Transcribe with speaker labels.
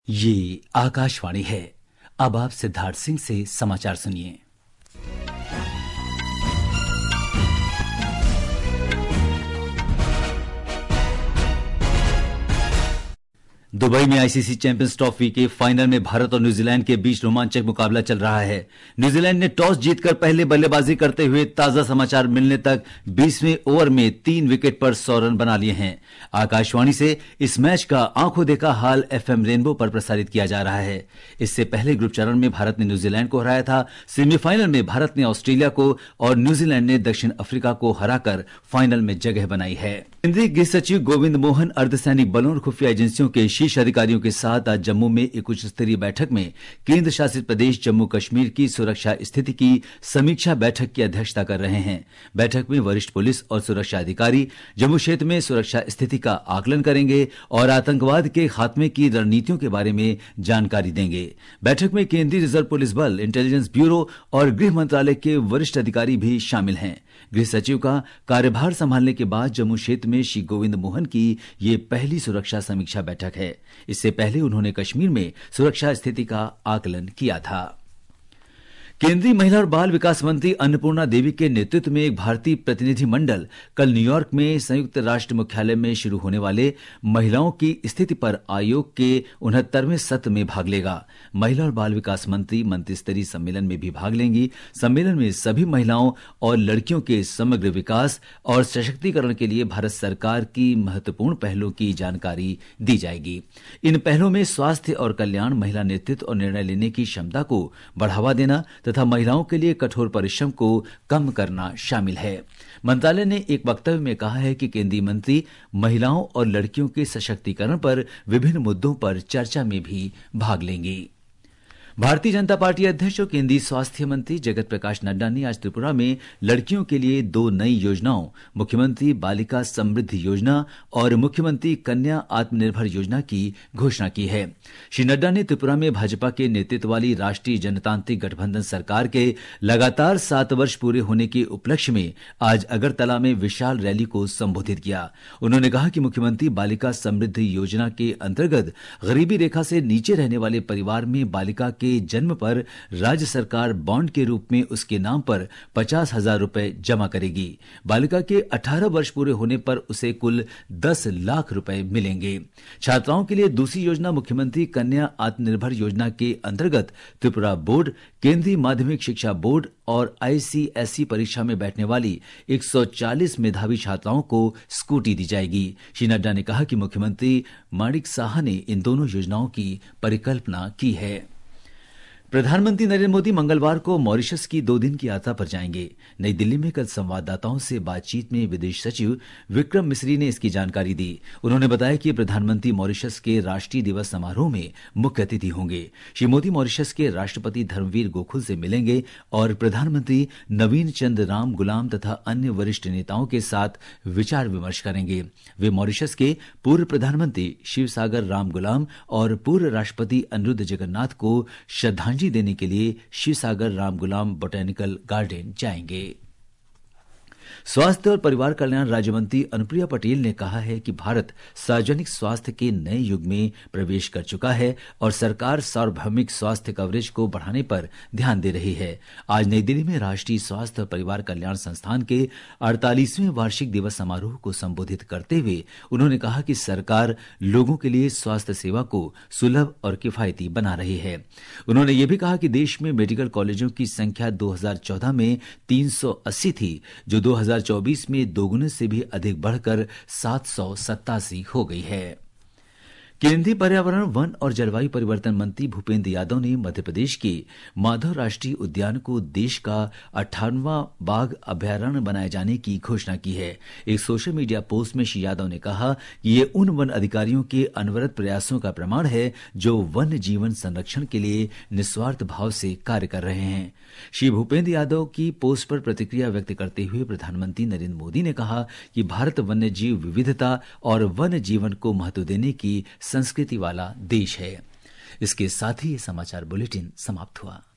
Speaker 1: ये आकाशवाणी है। अब आप सिद्धार्थ सिंह से समाचार सुनिए। दुबई में आईसीसी चैंपियंस ट्रॉफी के फाइनल में भारत और न्यूजीलैंड के बीच रोमांचक मुकाबला चल रहा है। न्यूजीलैंड ने टॉस जीतकर पहले बल्लेबाजी करते हुए ताजा समाचार मिलने तक 20वें ओवर में 3 विकेट पर 100 रन बना लिए हैं। आकाशवाणी से इस मैच का आंखों देखा हाल एफएम रेनबो पर प्रसारित किया जा रहा है। इससे पहले ग्रुप चरण में भारत ने न्यूजीलैंड को हराया था। सेमीफाइनल में भारत ने ऑस्ट्रेलिया को और न्यूजीलैंड ने दक्षिण अफ्रीका को हराकर फाइनल में जगह बनाई है। केंद्रीय गृह सचिव गोविंद मोहन अर्धसैनिक बलों और खुफिया एजेंसियों के शीर्ष अधिकारियों के साथ आज जम्मू में एक उच्च स्तरीय बैठक में केंद्र शासित प्रदेश जम्मू कश्मीर की सुरक्षा स्थिति की समीक्षा बैठक की अध्यक्षता कर रहे हैं। बैठक में वरिष्ठ पुलिस और सुरक्षा अधिकारी जम्मू क्षेत्र में सुरक्षा स्थिति का आकलन करेंगे और आतंकवाद के खात्मे की रणनीतियों के बारे में जानकारी देंगे। बैठक में केंद्रीय रिजर्व पुलिस बल, इंटेलिजेंस ब्यूरो और गृह मंत्रालय के वरिष्ठ अधिकारी भी शामिल हैं। गृह सचिव का कार्यभार संभालने के बाद जम्मू क्षेत्र में श्री गोविंद मोहन की ये पहली सुरक्षा समीक्षा बैठक है। इससे पहले उन्होंने कश्मीर में सुरक्षा स्थिति का आकलन किया था। केंद्रीय महिला और बाल विकास मंत्री अन्नपूर्णा देवी के नेतृत्व में एक भारतीय प्रतिनिधि मंडल कल न्यूयॉर्क में संयुक्त राष्ट्र मुख्यालय में शुरू होने वाले महिलाओं की स्थिति पर आयोग के 69वें सत्र में भाग लेगा। महिला और बाल विकास मंत्री मंत्रिस्तरीय सम्मेलन में भी भाग लेंगी। सम्मेलन में सभी महिलाओं और लड़कियों के समग्र विकास और सशक्तिकरण के लिए भारत सरकार की महत्वपूर्ण पहलों की जानकारी दी जाएगी। इन पहलों में स्वास्थ्य और कल्याण, महिला नेतृत्व और निर्णय लेने की क्षमता को बढ़ावा देना तथा महिलाओं के लिए कठोर परिश्रम को कम करना शामिल है। मंत्रालय ने एक वक्तव्य में कहा है कि केंद्रीय मंत्री महिलाओं और लड़कियों के सशक्तिकरण पर विभिन्न मुद्दों पर चर्चा में भी भाग लेंगी। भारतीय जनता पार्टी अध्यक्ष और केंद्रीय स्वास्थ्य मंत्री जगत प्रकाश नड्डा ने आज त्रिपुरा में लड़कियों के लिए 2 नई योजनाओं, मुख्यमंत्री बालिका समृद्धि योजना और मुख्यमंत्री कन्या आत्मनिर्भर योजना की घोषणा की है। श्री नड्डा ने त्रिपुरा में भाजपा के नेतृत्व वाली राष्ट्रीय जनतांत्रिक गठबंधन सरकार के लगातार 7 वर्ष पूरे होने के उपलक्ष्य में आज अगरतला में विशाल रैली को संबोधित किया। उन्होंने कहा कि मुख्यमंत्री बालिका समृद्धि योजना के अंतर्गत गरीबी रेखा से नीचे रहने वाले परिवार में बालिका के जन्म पर राज्य सरकार बॉन्ड के रूप में उसके नाम पर 50,000 रुपए जमा करेगी। बालिका के 18 वर्ष पूरे होने पर उसे कुल 10 लाख रुपए मिलेंगे। छात्राओं के लिए दूसरी योजना मुख्यमंत्री कन्या आत्मनिर्भर योजना के अंतर्गत त्रिपुरा बोर्ड, केंद्रीय माध्यमिक शिक्षा बोर्ड और आईसीएसई परीक्षा में बैठने वाली 140 मेधावी छात्राओं को स्कूटी दी जाएगी। श्री नड्डा ने कहा कि मुख्यमंत्री माणिक साहा ने इन दोनों योजनाओं की परिकल्पना की है। प्रधानमंत्री नरेंद्र मोदी मंगलवार को मॉरिशस की 2 दिन की यात्रा पर जाएंगे। नई दिल्ली में कल संवाददाताओं से बातचीत में विदेश सचिव विक्रम मिस्री ने इसकी जानकारी दी। उन्होंने बताया कि प्रधानमंत्री मॉरिशस के राष्ट्रीय दिवस समारोह में मुख्य अतिथि होंगे। श्री मोदी मॉरिशस के राष्ट्रपति धर्मवीर गोकुल से मिलेंगे और प्रधानमंत्री नवीन चंद्र राम गुलाम तथा अन्य वरिष्ठ नेताओं के साथ विचार विमर्श करेंगे। वे मॉरिशस के पूर्व प्रधानमंत्री शिवसागर राम गुलाम और पूर्व राष्ट्रपति अनिरुद्ध जगन्नाथ को श्रद्धांजलि देने के लिए Shivsagar Ramgoolam botanical garden जाएंगे। स्वास्थ्य और परिवार कल्याण राज्य मंत्री अनुप्रिया पटेल ने कहा है कि भारत सार्वजनिक स्वास्थ्य के नए युग में प्रवेश कर चुका है और सरकार सार्वभौमिक स्वास्थ्य कवरेज को बढ़ाने पर ध्यान दे रही है। आज नई दिल्ली में राष्ट्रीय स्वास्थ्य और परिवार कल्याण संस्थान के 48वें वार्षिक दिवस समारोह को संबोधित करते हुए उन्होंने कहा कि सरकार लोगों के लिए स्वास्थ्य सेवा को सुलभ और किफायती बना रही है। उन्होंने ये भी कहा कि देश में मेडिकल कॉलेजों की संख्या 2014 में 380 थी, जो 2024 में दोगुने से भी अधिक बढ़कर 787 हो गई है। केंद्रीय पर्यावरण, वन और जलवायु परिवर्तन मंत्री भूपेंद्र यादव ने मध्य प्रदेश के माधव राष्ट्रीय उद्यान को देश का 58वां बाघ अभयारण्य बनाए जाने की घोषणा की है। एक सोशल मीडिया पोस्ट में श्री यादव ने कहा कि ये उन वन अधिकारियों के अनवरत प्रयासों का प्रमाण है जो वन्य जीवन संरक्षण के लिए निस्वार्थ भाव से कार्य कर रहे हैं। श्री भूपेंद्र यादव की पोस्ट पर प्रतिक्रिया व्यक्त करते हुए प्रधानमंत्री नरेंद्र मोदी ने कहा कि भारत वन्य जीव विविधता और वन्य जीवन को महत्व देने की संस्कृति वाला देश है। इसके साथ ही ये समाचार बुलेटिन समाप्त हुआ।